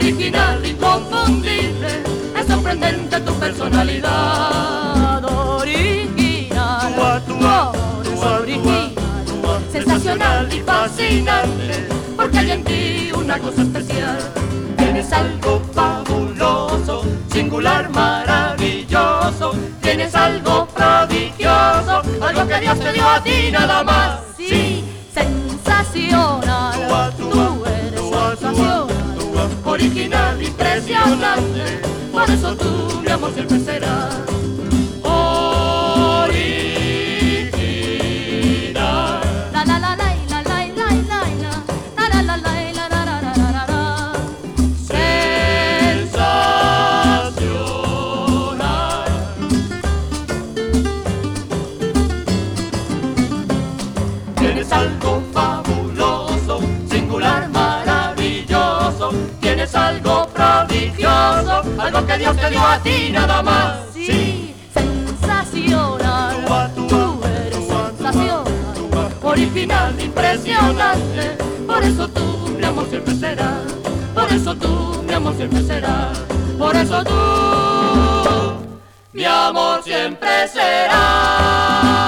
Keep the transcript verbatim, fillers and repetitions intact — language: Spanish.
original, inconfundible, es sorprendente tu personalidad. Original, tu amor es original, sensacional y fascinante, porque hay en ti una cosa especial. Tienes algo fabuloso, singular, maravilloso, tienes algo prodigioso, algo que Dios te dio a ti nada más. Sí, sensacional, tú eres sensacional, original, impresionante, por eso tú, mi amor, siempre serás original. La la la la la la la la la la la la la la la la la. Sensacional. Tienes algo fabuloso, singular, maravilloso, tienes algo prodigioso, algo que Dios te dio a ti nada más. Sí, sensacional, tú eres sensacional, original, impresionante, por eso tú, mi amor, siempre serás, por eso tú, mi amor, siempre serás, por eso tú, mi amor, siempre serás.